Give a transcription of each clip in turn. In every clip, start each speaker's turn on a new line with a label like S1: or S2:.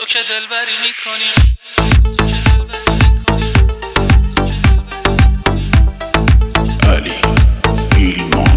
S1: که دلبری میکنی
S2: علی ایلمان.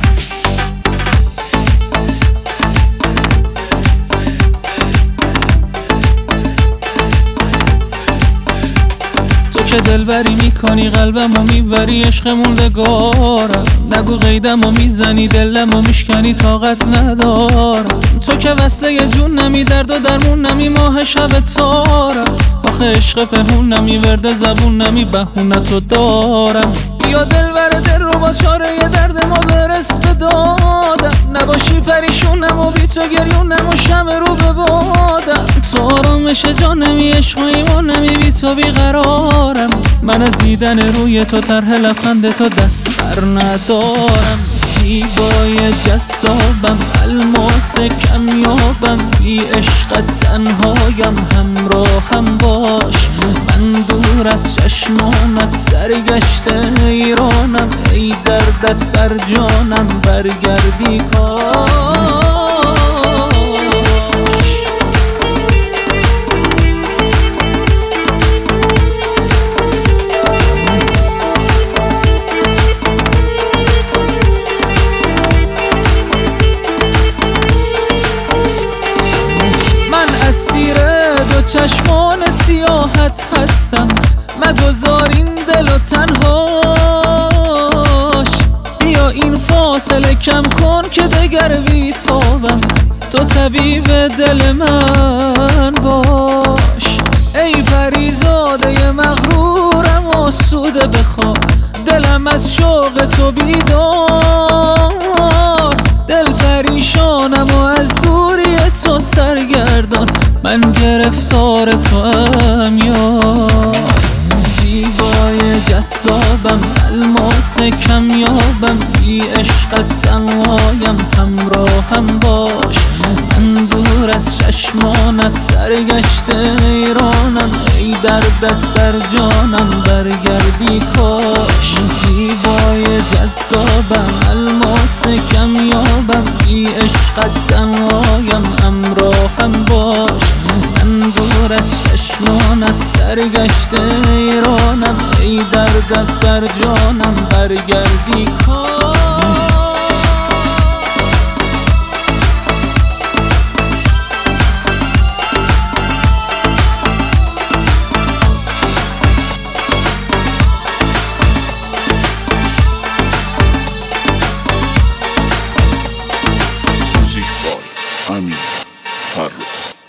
S1: تو که دلبری میکنی قلبمو میبری عشق موندگارم، نگو قیدمو میزنی دلمو میشکنی طاقت ندارم. تو که وصله جون نمی درد و درمون نمی ماه شب تارم، آخه عشق پنهون نمی ورد زبون نمی بهونه تو دارم. بیا دلبر دل رو با چاره درد ما برس به دادم، نباشی پریشونم و بی تو گریونم و شمع رو به بادم. تو آرامش جانمی عشق و ایمان نمی بی تو بیقرارم، من از دیدن روی تو طرح لبخند تو دست بر ندارم. زیبای جذابم الماس کمیابم، بی عشقت تنهایم همراهم باش. من دور از چشمانت سرگشته ایرانم، ای دردت بر جانم برگردی کاش. اسیر دو چشمان سیاحت هستم، مگذار این دل و تنهاش. بیا این فاصله کم کن که دگر بیتابم، تو طبیب دل من باش. ای پریزاده مغرورم آسوده بخواب، دلم از شوق تو بیدار. دل پریشانم و از دوری تو سرگردان، من گرفتار تو هم یار. زیبای جذابم الماس کمیابم، بی عشقت تنهایم همراهم باش. من دور از چشمانت سرگشته ایرانم، ای دردت بر جانم برگردی کاش. زیبای جذابم الماس کمیابم، بی عشقت تنهایم همراهم باش. من دور از چشمانت سرگشته ایرانم، ای دردت بر جانم برگردی کاش.
S2: موزیک بای امیر فرخ.